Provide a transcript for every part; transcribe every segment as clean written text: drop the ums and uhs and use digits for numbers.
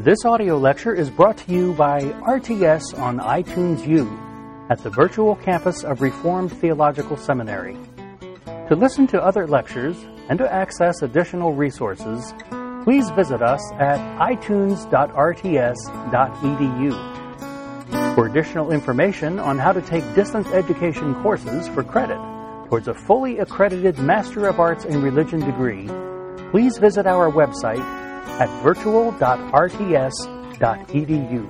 This audio lecture is brought to you by RTS on iTunes U at the virtual campus of Reformed Theological Seminary. To listen to other lectures and to access additional resources, please visit us at itunes.rts.edu. For additional information on how to take distance education courses for credit towards a fully accredited Master of Arts in Religion degree, please visit our website at virtual.rts.edu.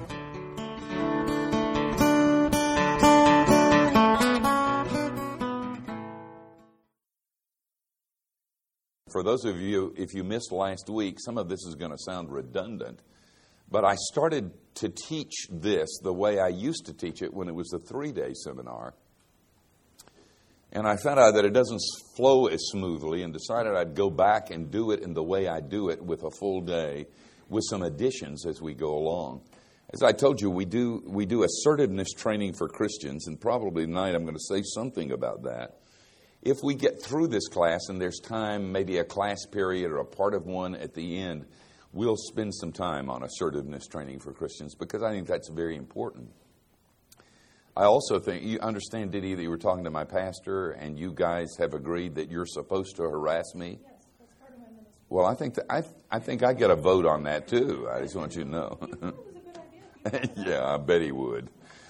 For those of you, if you missed last week, some of this is going to sound redundant, but I started to teach this the way I used to teach it when it was a 3-day seminar. And I found out that it doesn't flow as smoothly and decided I'd go back and do it in the way I do it with a full day with some additions as we go along. As I told you, we do assertiveness training for Christians, and probably tonight I'm going to say something about that. If we get through this class and there's time, maybe a class period or a part of one at the end, we'll spend some time on assertiveness training for Christians because I think that's very important. I also think, you understand, Diddy, that you were talking to my pastor and you guys have agreed that you're supposed to harass me? Yes, that's part of my ministry. Well, I think I get a vote on that too. I just want you to know. It was a good idea. Yeah, I bet he would.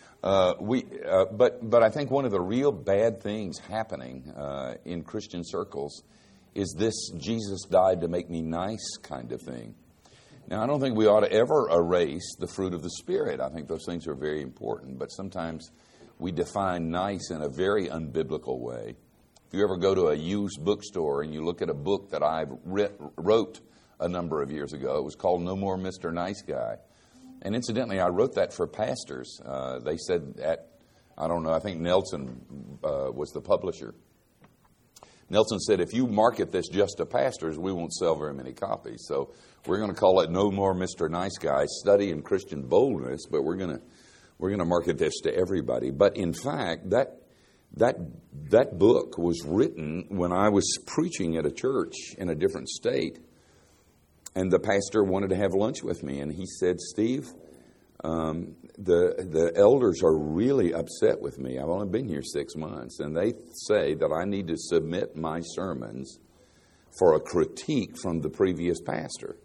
But I think one of the real bad things happening in Christian circles is this Jesus died to make me nice kind of thing. Now, I don't think we ought to ever erase the fruit of the Spirit. I think those things are very important, but sometimes we define nice in a very unbiblical way. If you ever go to a used bookstore and you look at a book that I wrote a number of years ago, it was called No More Mr. Nice Guy. And incidentally, I wrote that for pastors. They said I think Nelson was the publisher. Nelson said, if you market this just to pastors, we won't sell very many copies. So we're going to call it No More Mr. Nice Guy, Study in Christian Boldness, but we're going to market this to everybody. But in fact, that book was written when I was preaching at a church in a different state. And the pastor wanted to have lunch with me, and he said, Steve, the elders are really upset with me. I've only been here 6 months, and they say that I need to submit my sermons for a critique from the previous pastor.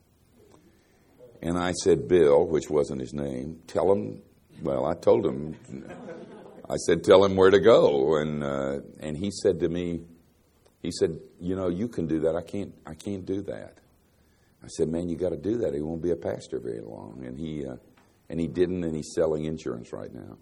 And I said, Bill, which wasn't his name, tell him, well, I told him, I said, tell him where to go. And he said to me, he said, you can do that. I can't do that. I said, man, you got to do that. He won't be a pastor very long. And he didn't, and he's selling insurance right now.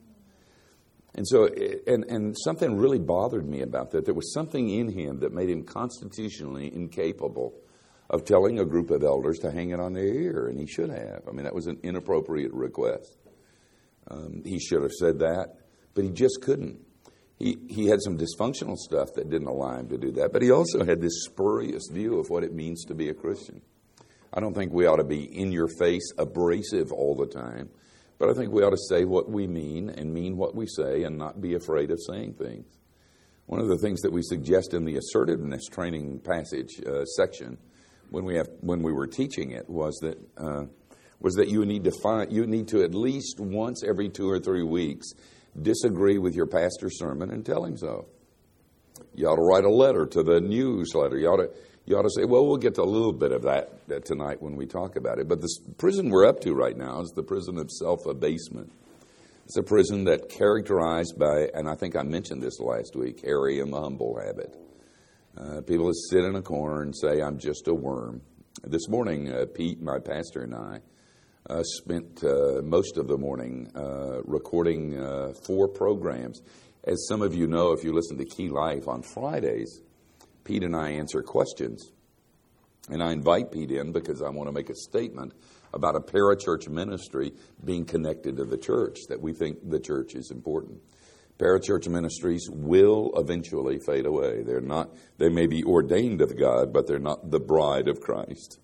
And so, and something really bothered me about that. There was something in him that made him constitutionally incapable of telling a group of elders to hang it on their ear, and he should have. I mean, that was an inappropriate request. He should have said that, but he just couldn't. He had some dysfunctional stuff that didn't allow him to do that, but he also had this spurious view of what it means to be a Christian. I don't think we ought to be in-your-face, abrasive all the time, but I think we ought to say what we mean and mean what we say and not be afraid of saying things. One of the things that we suggest in the assertiveness training passage section when we were teaching it was that you need to at least once every 2 or 3 weeks disagree with your pastor's sermon and tell him so. You ought to write a letter to the newsletter. You ought to say, well, we'll get to a little bit of that tonight when we talk about it. But the prison we're up to right now is the prison of self-abasement. It's a prison that's characterized by, and I think I mentioned this last week, Harry and the humble habit. People that sit in a corner and say, I'm just a worm. This morning, Pete, my pastor, and I spent most of the morning recording 4 programs. As some of you know, if you listen to Key Life on Fridays, Pete and I answer questions. And I invite Pete in because I want to make a statement about a parachurch ministry being connected to the church, that we think the church is important. Parachurch ministries will eventually fade away. They may be ordained of God, but they're not the bride of Christ.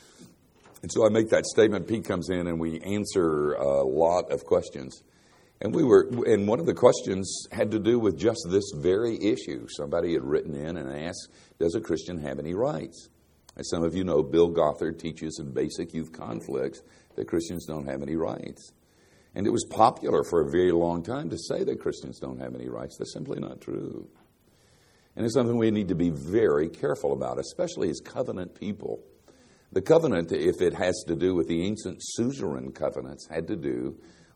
And so I make that statement. Pete comes in and we answer a lot of questions. And one of the questions had to do with just this very issue. Somebody had written in and asked, does a Christian have any rights? As some of you know, Bill Gothard teaches in Basic Youth Conflicts that Christians don't have any rights. And it was popular for a very long time to say that Christians don't have any rights. That's simply not true. And it's something we need to be very careful about, especially as covenant people. The covenant, if it has to do with the ancient suzerain covenants, had to do,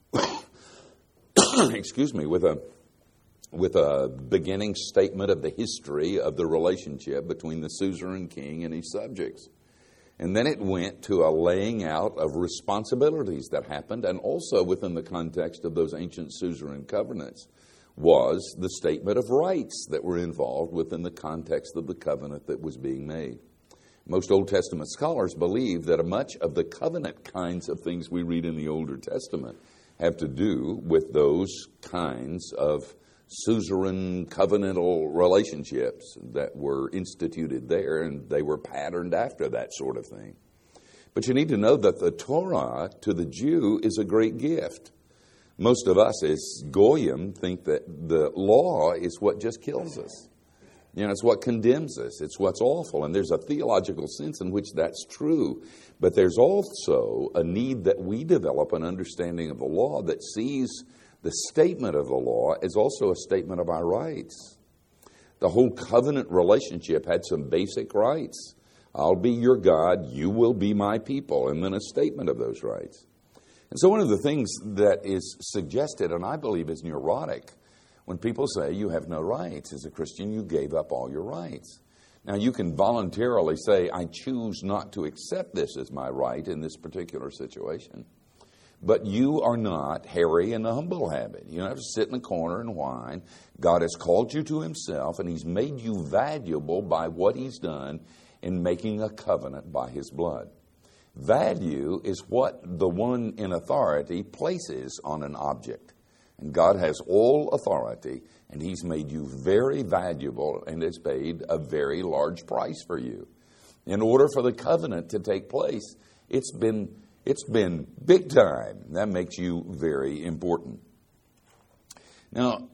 with a beginning statement of the history of the relationship between the suzerain king and his subjects. And then it went to a laying out of responsibilities that happened, and also within the context of those ancient suzerain covenants was the statement of rights that were involved within the context of the covenant that was being made. Most Old Testament scholars believe that much of the covenant kinds of things we read in the Older Testament have to do with those kinds of suzerain covenantal relationships that were instituted there, and they were patterned after that sort of thing. But you need to know that the Torah to the Jew is a great gift. Most of us as Goyim think that the law is what just kills us. It's what condemns us. It's what's awful. And there's a theological sense in which that's true. But there's also a need that we develop an understanding of the law that sees the statement of the law as also a statement of our rights. The whole covenant relationship had some basic rights. I'll be your God, you will be my people, and then a statement of those rights. And so one of the things that is suggested, and I believe is neurotic, when people say you have no rights. As a Christian, you gave up all your rights. Now, you can voluntarily say, I choose not to accept this as my right in this particular situation. But you are not Harry in the humble habit. You don't have to sit in the corner and whine. God has called you to himself, and he's made you valuable by what he's done in making a covenant by his blood. Value is what the one in authority places on an object. And God has all authority, and he's made you very valuable and has paid a very large price for you. In order for the covenant to take place, it's been big time. That makes you very important. Now,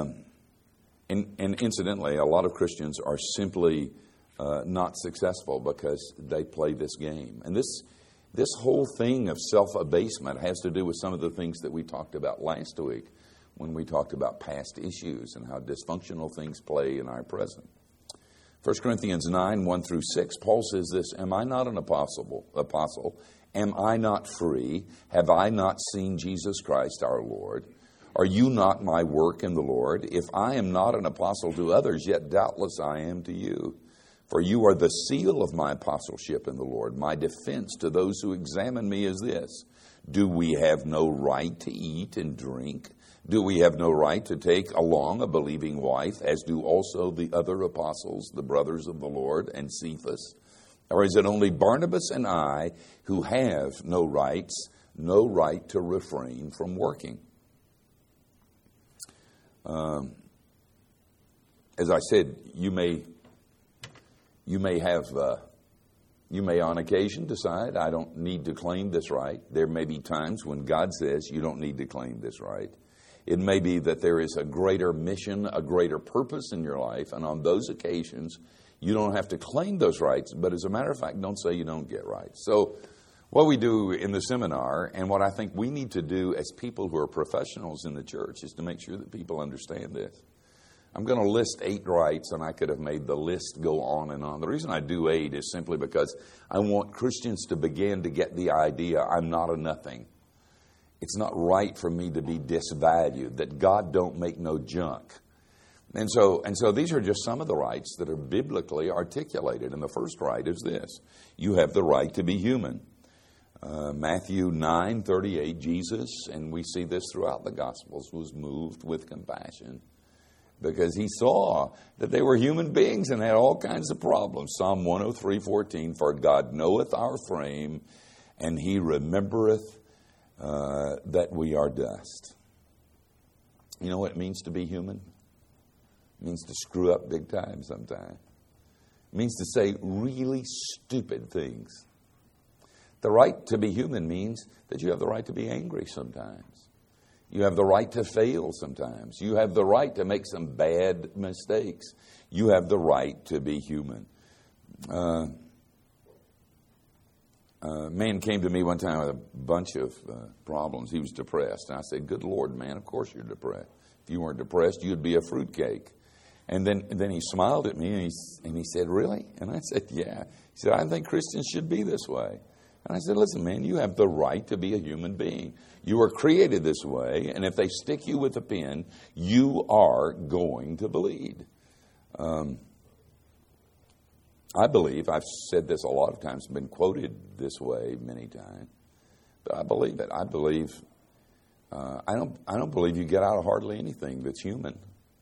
and incidentally, a lot of Christians are simply not successful because they play this game. And this whole thing of self-abasement has to do with some of the things that we talked about last week when we talked about past issues and how dysfunctional things play in our present. 1 Corinthians 9, 1 through 6, Paul says this, Am I not an apostle? Am I not free? Have I not seen Jesus Christ our Lord? Are you not my work in the Lord? If I am not an apostle to others, yet doubtless I am to you. For you are the seal of my apostleship in the Lord. My defense to those who examine me is this. Do we have no right to eat and drink? Do we have no right to take along a believing wife, as do also the other apostles, the brothers of the Lord, and Cephas? Or is it only Barnabas and I who have no right to refrain from working? As I said, you may on occasion decide, I don't need to claim this right. There may be times when God says you don't need to claim this right. It may be that there is a greater mission, a greater purpose in your life, and on those occasions, you don't have to claim those rights, but as a matter of fact, don't say you don't get rights. So what we do in the seminar, and what I think we need to do as people who are professionals in the church, is to make sure that people understand this. I'm going to list 8 rights, and I could have made the list go on and on. The reason I do 8 is simply because I want Christians to begin to get the idea I'm not a nothing. It's not right for me to be disvalued, that God don't make no junk. And so these are just some of the rights that are biblically articulated. And the first right is this. You have the right to be human. Matthew 9:38, Jesus, and we see this throughout the Gospels, was moved with compassion because he saw that they were human beings and had all kinds of problems. Psalm 103:14, for God knoweth our frame, and he remembereth that we are dust. You know what it means to be human? It means to screw up big time sometimes. It means to say really stupid things. The right to be human means that you have the right to be angry sometimes. You have the right to fail sometimes. You have the right to make some bad mistakes. You have the right to be human. A man came to me one time with a bunch of problems. He was depressed. And I said, good Lord, man, of course you're depressed. If you weren't depressed, you'd be a fruitcake. And then he smiled at me and he said, really? And I said, yeah. He said, I think Christians should be this way. And I said, listen, man, you have the right to be a human being. You were created this way, and if they stick you with a pin, you are going to bleed. I believe, I've said this a lot of times, been quoted this way many times, but I believe it. I believe, I don't believe you get out of hardly anything that's human.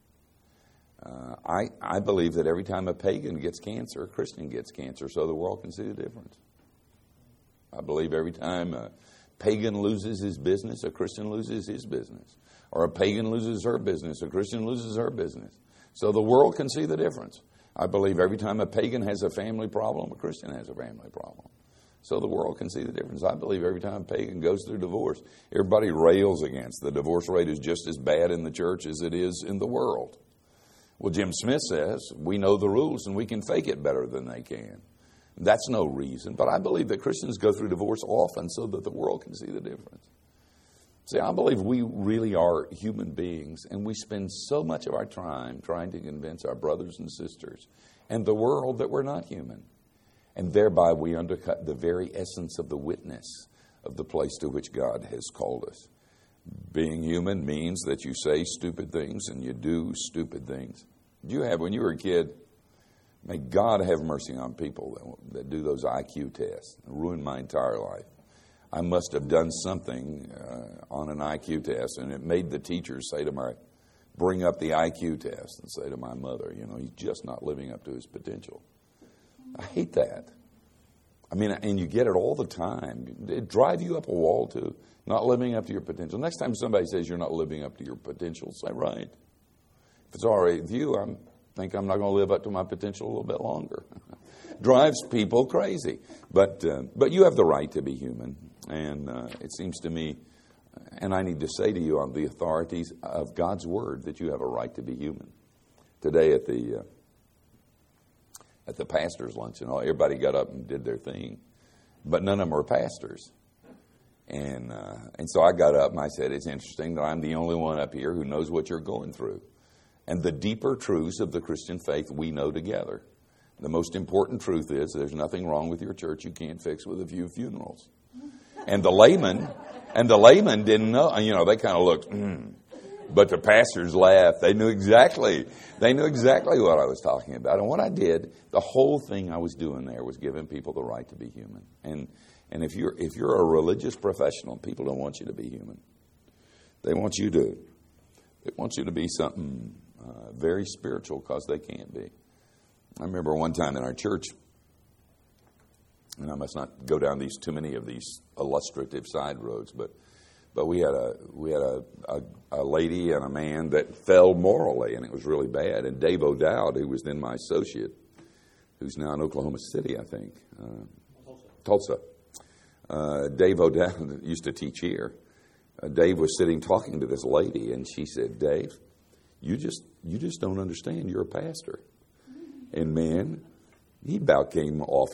I believe that every time a pagan gets cancer, a Christian gets cancer, so the world can see the difference. I believe every time a pagan loses his business, a Christian loses his business. Or a pagan loses her business, a Christian loses her business. So the world can see the difference. I believe every time a pagan has a family problem, a Christian has a family problem. So the world can see the difference. I believe every time a pagan goes through divorce, everybody rails against the divorce rate is just as bad in the church as it is in the world. Well, Jim Smith says, we know the rules and we can fake it better than they can. That's no reason. But I believe that Christians go through divorce often so that the world can see the difference. See, I believe we really are human beings, and we spend so much of our time trying to convince our brothers and sisters and the world that we're not human. And thereby we undercut the very essence of the witness of the place to which God has called us. Being human means that you say stupid things and you do stupid things. You have, when you were a kid, may God have mercy on people that do those IQ tests. It ruined my entire life. I must have done something on an IQ test, and it made the teachers say to bring up the IQ test and say to my mother, he's just not living up to his potential. I hate that. I mean, and you get it all the time. It drive you up a wall, too, not living up to your potential. Next time somebody says you're not living up to your potential, say, right. If it's all right with you, I think I'm not going to live up to my potential a little bit longer. Drives people crazy. But you have the right to be human. And it seems to me, and I need to say to you on the authorities of God's Word, that you have a right to be human. Today at the pastor's lunch, everybody got up and did their thing, but none of them were pastors. And so I got up and I said, it's interesting that I'm the only one up here who knows what you're going through. And the deeper truths of the Christian faith we know together. The most important truth is there's nothing wrong with your church you can't fix with a few funerals. And the layman didn't know. They kind of looked, But the pastors laughed. They knew exactly what I was talking about. And what I did, the whole thing I was doing there was giving people the right to be human. And if you're a religious professional, people don't want you to be human. They want you to be something very spiritual, because they can't be. I remember one time in our church, and I must not go down too many of these illustrative side roads, but we had a lady and a man that fell morally, and it was really bad. And Dave O'Dowd, who was then my associate, who's now in Oklahoma City, I think, Tulsa. Dave O'Dowd used to teach here. Dave was sitting talking to this lady, and she said, Dave, you just don't understand. You're a pastor. And man, he about came over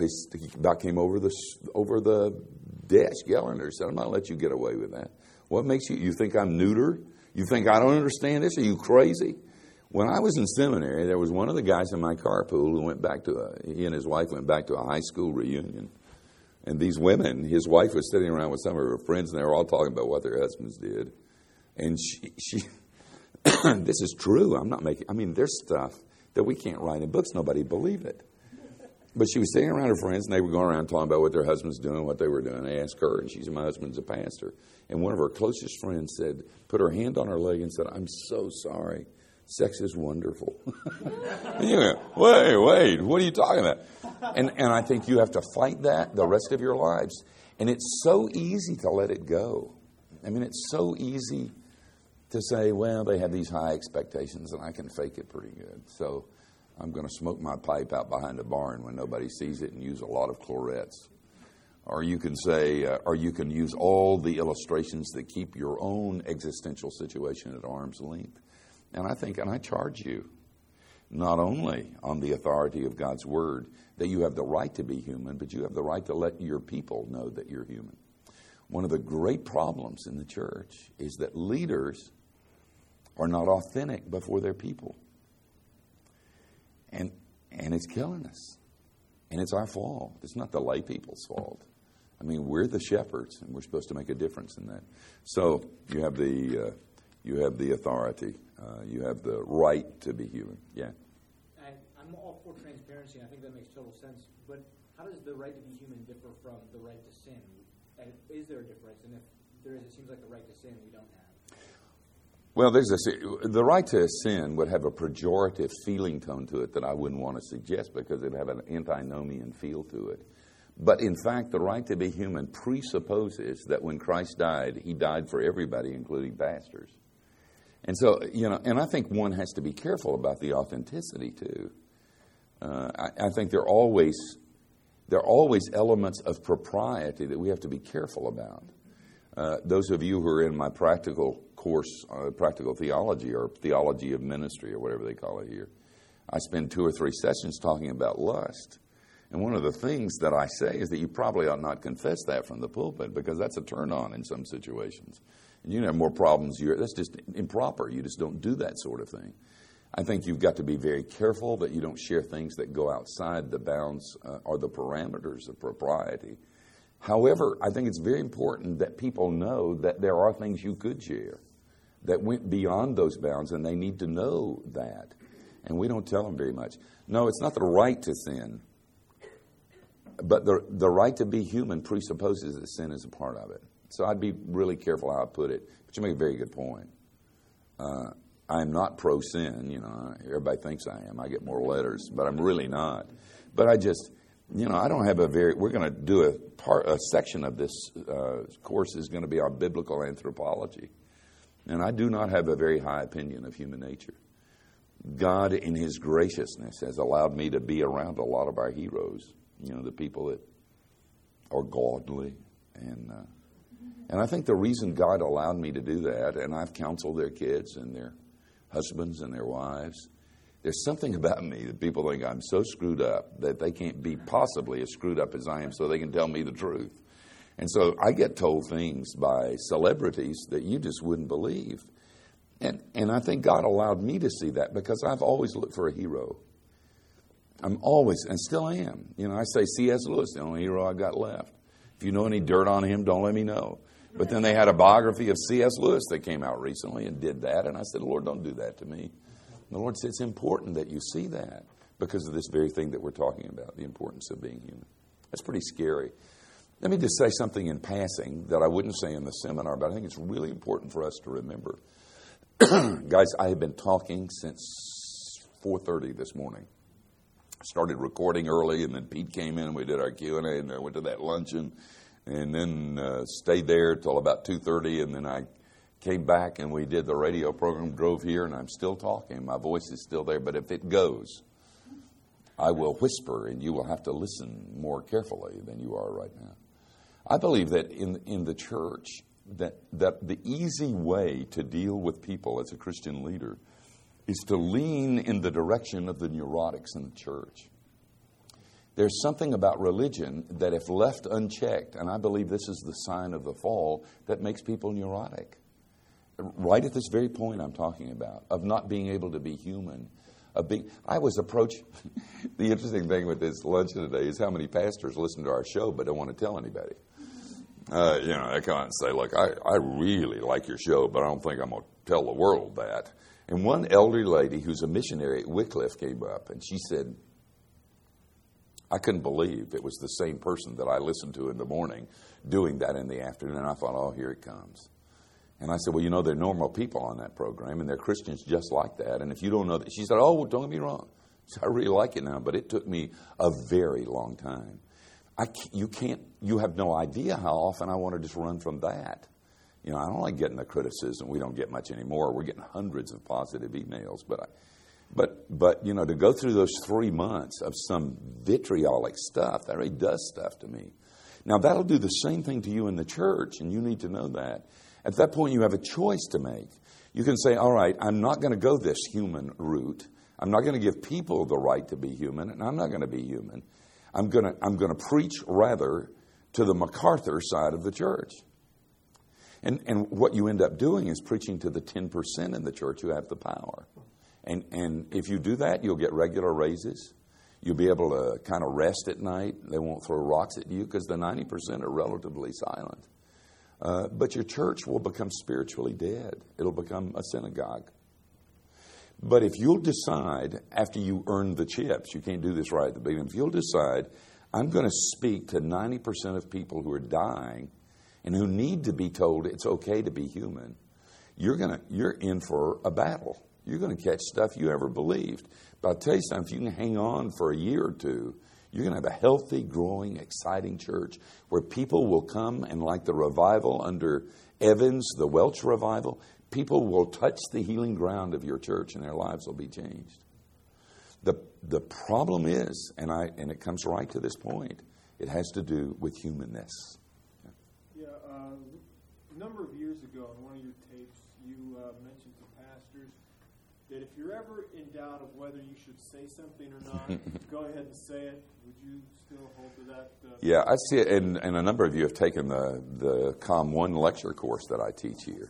the desk yelling at her. Said, I'm not going to let you get away with that. What makes you think I'm neuter? You think I don't understand this? Are you crazy? When I was in seminary, there was one of the guys in my carpool who he and his wife went back to a high school reunion. And these women, his wife was sitting around with some of her friends, and they were all talking about what their husbands did. And she this is true. There's stuff that we can't write in books. Nobody believed it. But she was sitting around her friends, and they were going around talking about what their husbands doing, what they were doing. They asked her, and she said, my husband's a pastor. And one of her closest friends put her hand on her leg and said, I'm so sorry. Sex is wonderful. And you went, wait, what are you talking about? And I think you have to fight that the rest of your lives. And it's so easy to let it go. It's so easy to say, well, they have these high expectations, and I can fake it pretty good. So I'm going to smoke my pipe out behind a barn when nobody sees it and use a lot of chlorets. Or you can say, or you can use all the illustrations that keep your own existential situation at arm's length. And I charge you, not only on the authority of God's Word, that you have the right to be human, but you have the right to let your people know that you're human. One of the great problems in the church is that leaders are not authentic before their people. And it's killing us. And it's our fault. It's not the lay people's fault. I mean, we're the shepherds, and we're supposed to make a difference in that. So you have the authority. You have the right to be human. Yeah. I'm all for transparency. I think that makes total sense. But how does the right to be human differ from the right to sin? And is there a difference? And if there is, it seems like the right to sin we don't have. Well, the right to sin would have a pejorative feeling tone to it that I wouldn't want to suggest because it'd have an antinomian feel to it. But in fact, the right to be human presupposes that when Christ died, he died for everybody, including pastors. And so, and I think one has to be careful about the authenticity too. I think there are always elements of propriety that we have to be careful about. Those of you who are in my practical course, practical theology or theology of ministry or whatever they call it here, I spend 2 or 3 sessions talking about lust. And one of the things that I say is that you probably ought not confess that from the pulpit because that's a turn on in some situations. And you have more problems. That's just improper. You just don't do that sort of thing. I think you've got to be very careful that you don't share things that go outside the bounds or the parameters of propriety. However, I think it's very important that people know that there are things you could share that went beyond those bounds, and they need to know that. And we don't tell them very much. No, it's not the right to sin, but the right to be human presupposes that sin is a part of it. So I'd be really careful how I put it, but you make a very good point. I am not pro-sin. Everybody thinks I am. I get more letters, but I'm really not. But I just, I don't have we're going to do a section of this course is going to be on biblical anthropology. And I do not have a very high opinion of human nature. God, in His graciousness, has allowed me to be around a lot of our heroes, the people that are godly. And I think the reason God allowed me to do that, and I've counseled their kids and their husbands and their wives, there's something about me that people think I'm so screwed up that they can't be possibly as screwed up as I am so they can tell me the truth. And so I get told things by celebrities that you just wouldn't believe. And I think God allowed me to see that because I've always looked for a hero. I'm always, and still am. I say C.S. Lewis, the only hero I got left. If you know any dirt on him, don't let me know. But then they had a biography of C.S. Lewis that came out recently and did that. And I said, Lord, don't do that to me. And the Lord said, it's important that you see that because of this very thing that we're talking about, the importance of being human. That's pretty scary. Let me just say something in passing that I wouldn't say in the seminar, but I think it's really important for us to remember. Guys, I have been talking since 4:30 this morning. Started recording early, and then Pete came in and we did our Q&A, and I went to that luncheon, and then stayed there till about 2:30, and then I came back and we did the radio program, drove here, and I'm still talking. My voice is still there, but if it goes, I will whisper, and you will have to listen more carefully than you are right now. I believe that in the church, that the easy way to deal with people as a Christian leader is to lean in the direction of the neurotics in the church. There's something about religion that if left unchecked, and I believe this is the sign of the fall, that makes people neurotic. Right at this very point I'm talking about, of not being able to be human. I was approached, the interesting thing with this luncheon today is how many pastors listen to our show but don't want to tell anybody. They come out and say, look, I really like your show, but I don't think I'm going to tell the world that. And one elderly lady who's a missionary at Wycliffe came up, and she said, I couldn't believe it was the same person that I listened to in the morning doing that in the afternoon. And I thought, oh, here it comes. And I said, well, they're normal people on that program, and they're Christians just like that. And if you don't know that, she said, oh, well, don't get me wrong. She said, I really like it now, but it took me a very long time. You have no idea how often I want to just run from that. I don't like getting the criticism. We don't get much anymore. We're getting hundreds of positive emails. But to go through those 3 months of some vitriolic stuff, that really does stuff to me. Now, that'll do the same thing to you in the church, and you need to know that. At that point, you have a choice to make. You can say, all right, I'm not going to go this human route. I'm not going to give people the right to be human, and I'm not going to be human. I'm going to preach rather to the MacArthur side of the church. And what you end up doing is preaching to the 10% in the church who have the power. And if you do that, you'll get regular raises. You'll be able to kind of rest at night. They won't throw rocks at you because the 90% are relatively silent. But your church will become spiritually dead. It'll become a synagogue. But if you'll decide, after you earn the chips, you can't do this right at the beginning, if you'll decide, I'm going to speak to 90% of people who are dying and who need to be told it's okay to be human, you're in for a battle. You're going to catch stuff you ever believed. But I'll tell you something, if you can hang on for a year or two, you're going to have a healthy, growing, exciting church where people will come, and like the revival under Evans, the Welch revival, people will touch the healing ground of your church and their lives will be changed. The problem is, and it comes right to this point, it has to do with humanness. Yeah, a number of years ago on one of your tapes, you mentioned to pastors that if you're ever in doubt of whether you should say something or not, go ahead and say it. Would you still hold to that? Yeah, I see it, and a number of you have taken the COM 1 lecture course that I teach here.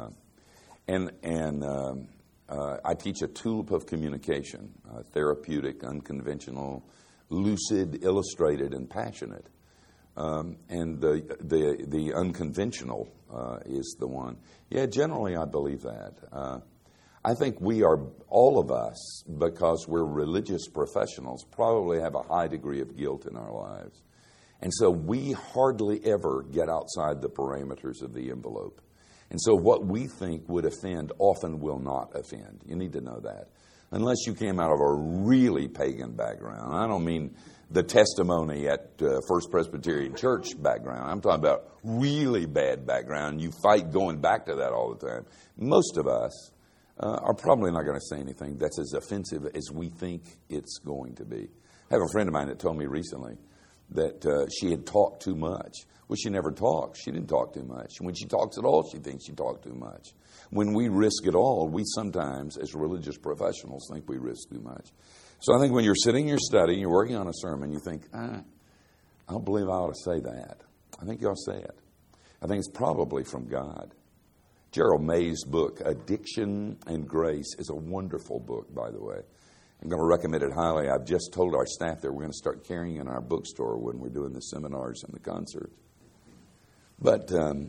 I teach a tulip of communication, therapeutic, unconventional, lucid, illustrated, and passionate. And the unconventional is the one. Yeah, generally I believe that. I think we are, all of us, because we're religious professionals, probably have a high degree of guilt in our lives. And so we hardly ever get outside the parameters of the envelope. And so what we think would offend often will not offend. You need to know that. Unless you came out of a really pagan background. I don't mean the testimony at First Presbyterian Church background. I'm talking about really bad background. You fight going back to that all the time. Most of us are probably not going to say anything that's as offensive as we think it's going to be. I have a friend of mine that told me recently that she had talked too much. Well, she never talks. She didn't talk too much. When she talks at all, she thinks she talked too much. When we risk it all, we sometimes, as religious professionals, think we risk too much. So I think when you're sitting in your study, you're working on a sermon, you think, I don't believe I ought to say that. I think you ought to say it. I think it's probably from God. Gerald May's book, Addiction and Grace, is a wonderful book, by the way. I'm going to recommend it highly. I've just told our staff that we're going to start carrying it in our bookstore when we're doing the seminars and the concerts. But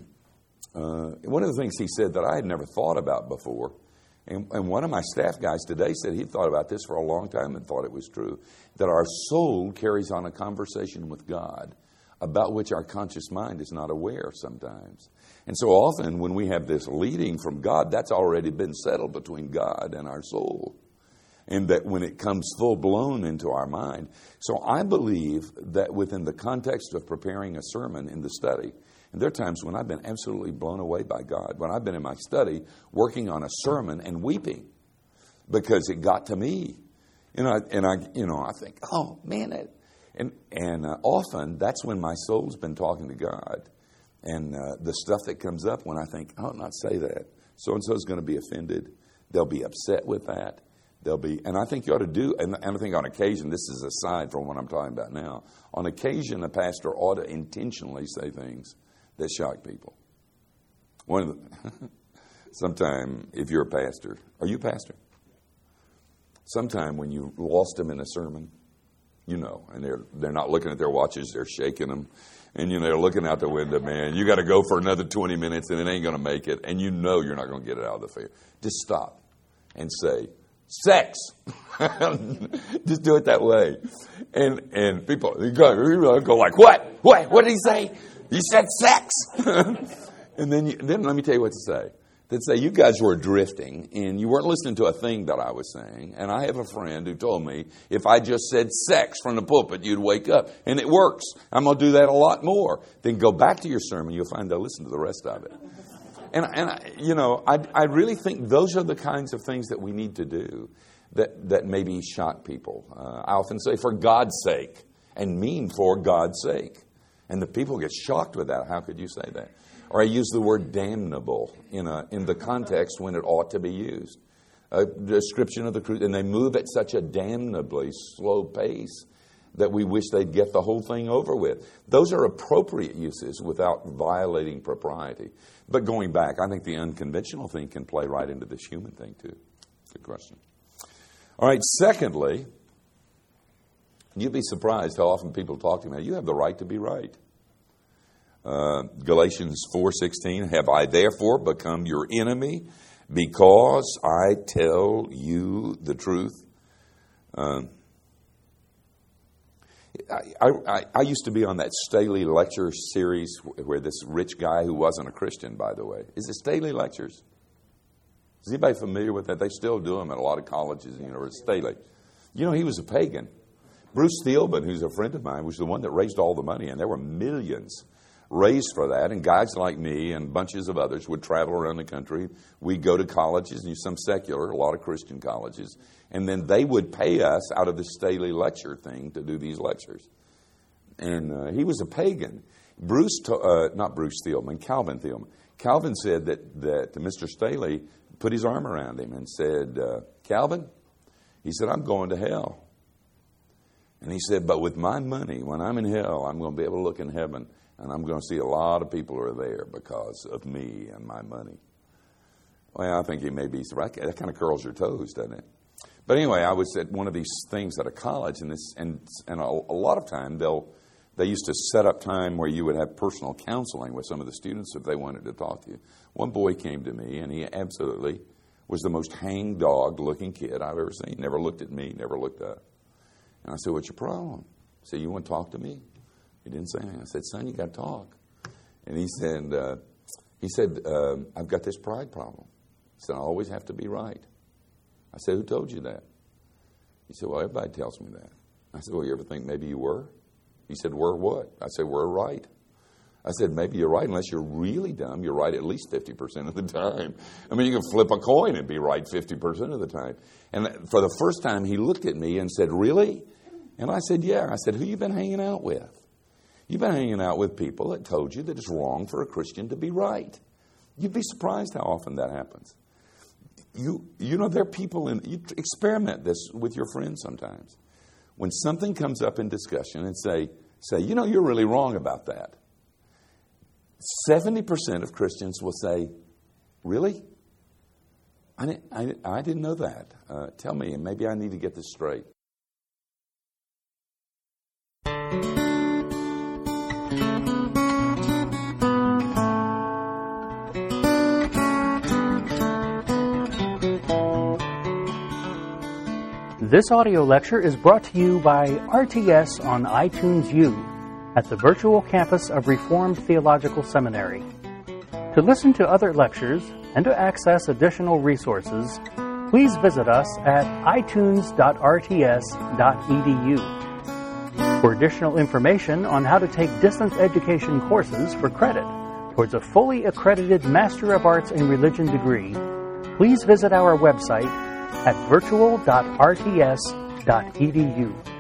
one of the things he said that I had never thought about before, and one of my staff guys today said he'd thought about this for a long time and thought it was true, that our soul carries on a conversation with God about which our conscious mind is not aware sometimes. And so often when we have this leading from God, that's already been settled between God and our soul. And that when it comes full-blown into our mind. So I believe that within the context of preparing a sermon in the study, and there are times when I've been absolutely blown away by God, when I've been in my study working on a sermon and weeping because it got to me. I think, oh, man. And often that's when my soul's been talking to God. And the stuff that comes up when I think, I ought not say that. So-and-so is going to be offended. They'll be upset with that. And I think you ought to do, and I think on occasion, this is aside from what I'm talking about now, on occasion a pastor ought to intentionally say things that shock people. Sometime, if you're a pastor, are you a pastor? Sometime when you lost them in a sermon, and they're not looking at their watches, they're shaking them, and they're looking out the window, man, you got to go for another 20 minutes and it ain't going to make it, and you're not going to get it out of the fair. Just stop and say, sex. Just do it that way. And people go like, what? What did he say? He said sex. And then let me tell you what to say. They'd say, you guys were drifting and you weren't listening to a thing that I was saying. And I have a friend who told me if I just said sex from the pulpit, you'd wake up. And it works. I'm going to do that a lot more. Then go back to your sermon. You'll find they'll listen to the rest of it. And I really think those are the kinds of things that we need to do that maybe shock people. I often say, for God's sake, and mean for God's sake. And the people get shocked with that. How could you say that? Or I use the word damnable in the context when it ought to be used. a description of the crucifixion, and they move at such a damnably slow pace that we wish they'd get the whole thing over with. Those are appropriate uses without violating propriety. But going back, I think the unconventional thing can play right into this human thing too. Good question. All right, secondly, you'd be surprised how often people talk to me. You have the right to be right. Galatians 4:16, have I therefore become your enemy because I tell you the truth? I used to be on that Staley lecture series where this rich guy who wasn't a Christian, by the way. Is it Staley lectures? Is anybody familiar with that? They still do them at a lot of colleges and universities. Staley. You know, he was a pagan. Bruce Thielman, who's a friend of mine, was the one that raised all the money, and there were millions raised for that. And guys like me and bunches of others would travel around the country. We'd go to colleges, and some secular, a lot of Christian colleges, and then they would pay us out of the Staley lecture thing to do these lectures. And he was a pagan. Not Bruce Thielman, Calvin Thielman. Calvin said that Mr. Staley put his arm around him and said, Calvin, he said, I'm going to hell. And he said, but with my money, when I'm in hell, I'm going to be able to look in heaven, and I'm going to see a lot of people are there because of me and my money. Well, I think he may be right. That kind of curls your toes, doesn't it? But anyway, I was at one of these things at a college, and a lot of time they used to set up time where you would have personal counseling with some of the students if they wanted to talk to you. One boy came to me, and he absolutely was the most hang-dog-looking kid I've ever seen. Never looked at me, never looked up. And I said, what's your problem? He said, you want to talk to me? He didn't say anything. I said, son, you got to talk. And he said, I've got this pride problem. He said, I always have to be right. I said, who told you that? He said, well, everybody tells me that. I said, well, you ever think maybe you were? He said, we're what? I said, we're right. I said, maybe you're right. Unless you're really dumb, you're right at least 50% of the time. I mean, you can flip a coin and be right 50% of the time. And for the first time, he looked at me and said, really? And I said, yeah. I said, who you been hanging out with? You've been hanging out with people that told you that it's wrong for a Christian to be right. You'd be surprised how often that happens. You know, there are people you experiment this with your friends sometimes. When something comes up in discussion and say, you know, you're really wrong about that. 70% of Christians will say, really? I didn't know that. Tell me, and maybe I need to get this straight. This audio lecture is brought to you by RTS on iTunes U at the virtual campus of Reformed Theological Seminary. To listen to other lectures and to access additional resources, please visit us at itunes.rts.edu. For additional information on how to take distance education courses for credit towards a fully accredited Master of Arts in Religion degree, please visit our website at virtual.rts.edu.